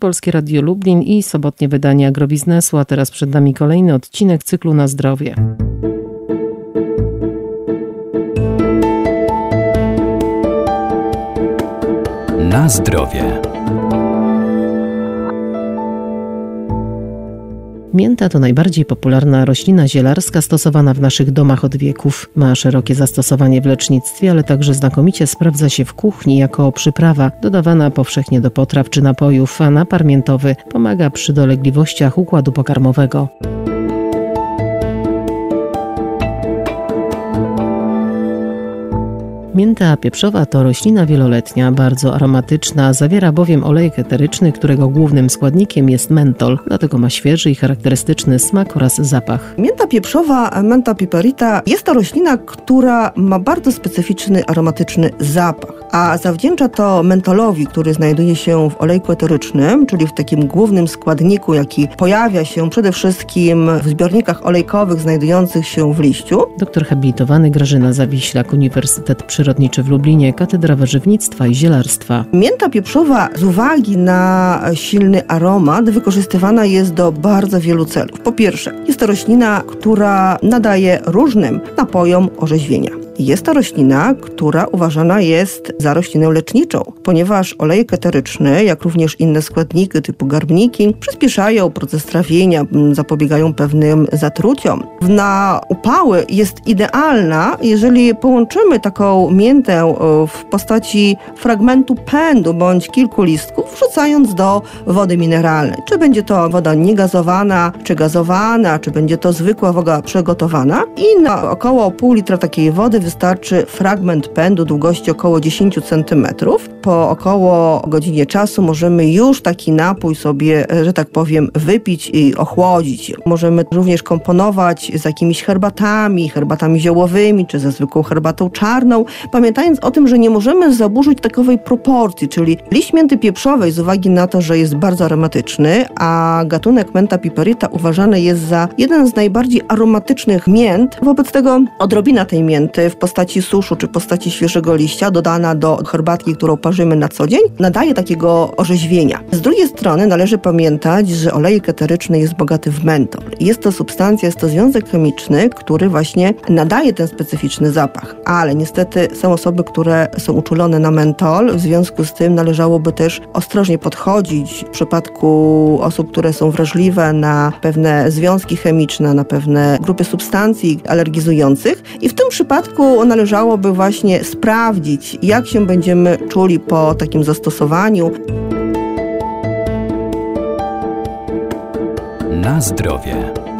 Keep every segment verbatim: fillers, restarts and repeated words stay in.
Polskie Radio Lublin i sobotnie wydanie Agrobiznesu, a teraz przed nami kolejny odcinek cyklu Na zdrowie. Na zdrowie. Mięta to najbardziej popularna roślina zielarska stosowana w naszych domach od wieków. Ma szerokie zastosowanie w lecznictwie, ale także znakomicie sprawdza się w kuchni jako przyprawa dodawana powszechnie do potraw czy napojów, a napar miętowy pomaga przy dolegliwościach układu pokarmowego. Mięta pieprzowa to roślina wieloletnia, bardzo aromatyczna, zawiera bowiem olejek eteryczny, którego głównym składnikiem jest mentol, dlatego ma świeży i charakterystyczny smak oraz zapach. Mięta pieprzowa, Mentha piperita, jest to roślina, która ma bardzo specyficzny, aromatyczny zapach, a zawdzięcza to mentolowi, który znajduje się w olejku eterycznym, czyli w takim głównym składniku, jaki pojawia się przede wszystkim w zbiornikach olejkowych znajdujących się w liściu. Doktor habilitowany Grażyna Zawiślak, Uniwersytet Przyrodniczy w Lublinie, Katedra Warzywnictwa i Zielarstwa. Mięta pieprzowa z uwagi na silny aromat wykorzystywana jest do bardzo wielu celów. Po pierwsze, jest to roślina, która nadaje różnym napojom orzeźwienia. Jest to roślina, która uważana jest za roślinę leczniczą, ponieważ olejek eteryczny, jak również inne składniki typu garbniki, przyspieszają proces trawienia, zapobiegają pewnym zatruciom. Na upały jest idealna, jeżeli połączymy taką miętę w postaci fragmentu pędu bądź kilku listków, wrzucając do wody mineralnej. Czy będzie to woda niegazowana, czy gazowana, czy będzie to zwykła woda przygotowana. I na około pół litra takiej wody wystarczy fragment pędu długości około dziesięć centymetrów. Po około godzinie czasu możemy już taki napój sobie, że tak powiem, wypić i ochłodzić. Możemy również komponować z jakimiś herbatami, herbatami ziołowymi, czy ze zwykłą herbatą czarną, pamiętając o tym, że nie możemy zaburzyć takowej proporcji, czyli liść mięty pieprzowej z uwagi na to, że jest bardzo aromatyczny, a gatunek Mentha piperita uważany jest za jeden z najbardziej aromatycznych mięt. Wobec tego odrobina tej mięty w postaci suszu czy postaci świeżego liścia dodana do herbatki, którą parzymy na co dzień, nadaje takiego orzeźwienia. Z drugiej strony należy pamiętać, że olejek eteryczny jest bogaty w mentol. Jest to substancja, jest to związek chemiczny, który właśnie nadaje ten specyficzny zapach. Ale niestety są osoby, które są uczulone na mentol, w związku z tym należałoby też ostrożnie podchodzić w przypadku osób, które są wrażliwe na pewne związki chemiczne, na pewne grupy substancji alergizujących i w tym przypadku należałoby właśnie sprawdzić, jak się będziemy czuli po takim zastosowaniu. Na zdrowie.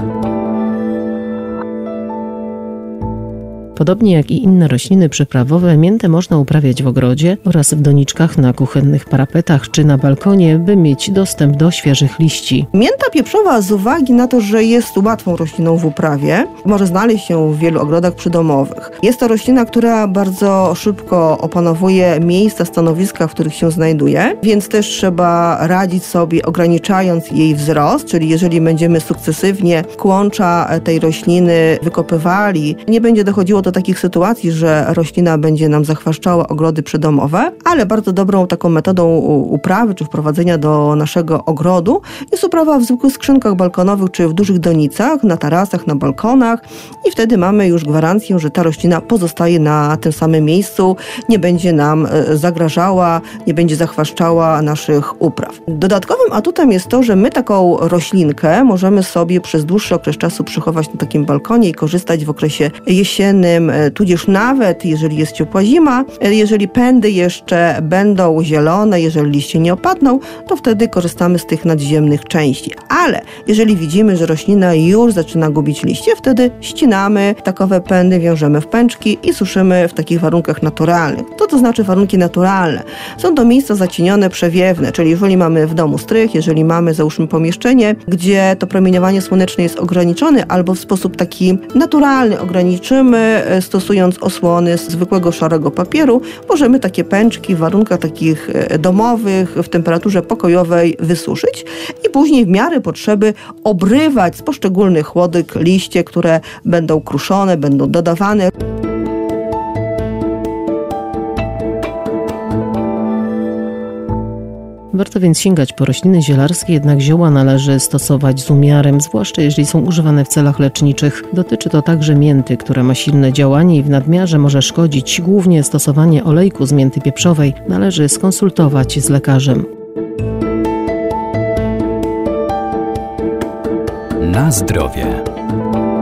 Podobnie jak i inne rośliny przyprawowe, miętę można uprawiać w ogrodzie oraz w doniczkach na kuchennych parapetach czy na balkonie, by mieć dostęp do świeżych liści. Mięta pieprzowa z uwagi na to, że jest łatwą rośliną w uprawie, może znaleźć się w wielu ogrodach przydomowych. Jest to roślina, która bardzo szybko opanowuje miejsca, stanowiska, w których się znajduje, więc też trzeba radzić sobie, ograniczając jej wzrost, czyli jeżeli będziemy sukcesywnie kłącza tej rośliny wykopywali, nie będzie dochodziło do takich sytuacji, że roślina będzie nam zachwaszczała ogrody przydomowe, ale bardzo dobrą taką metodą uprawy czy wprowadzenia do naszego ogrodu jest uprawa w zwykłych skrzynkach balkonowych czy w dużych donicach, na tarasach, na balkonach i wtedy mamy już gwarancję, że ta roślina pozostaje na tym samym miejscu, nie będzie nam zagrażała, nie będzie zachwaszczała naszych upraw. Dodatkowym atutem jest to, że my taką roślinkę możemy sobie przez dłuższy okres czasu przychować na takim balkonie i korzystać w okresie jesiennym, tudzież nawet jeżeli jest ciepła zima, jeżeli pędy jeszcze będą zielone, jeżeli liście nie opadną, to wtedy korzystamy z tych nadziemnych części. Ale jeżeli widzimy, że roślina już zaczyna gubić liście, wtedy ścinamy takowe pędy, wiążemy w pęczki i suszymy w takich warunkach naturalnych. To to znaczy warunki naturalne. Są to miejsca zacienione, przewiewne, czyli jeżeli mamy w domu strych, jeżeli mamy załóżmy pomieszczenie, gdzie to promieniowanie słoneczne jest ograniczone albo w sposób taki naturalny ograniczymy, stosując osłony z zwykłego szarego papieru, możemy takie pęczki w warunkach takich domowych, w temperaturze pokojowej wysuszyć i później w miarę potrzeby obrywać z poszczególnych łodyg liście, które będą kruszone, będą dodawane. Warto więc sięgać po rośliny zielarskie, jednak zioła należy stosować z umiarem, zwłaszcza jeżeli są używane w celach leczniczych. Dotyczy to także mięty, która ma silne działanie i w nadmiarze może szkodzić. Głównie stosowanie olejku z mięty pieprzowej należy skonsultować z lekarzem. Na zdrowie.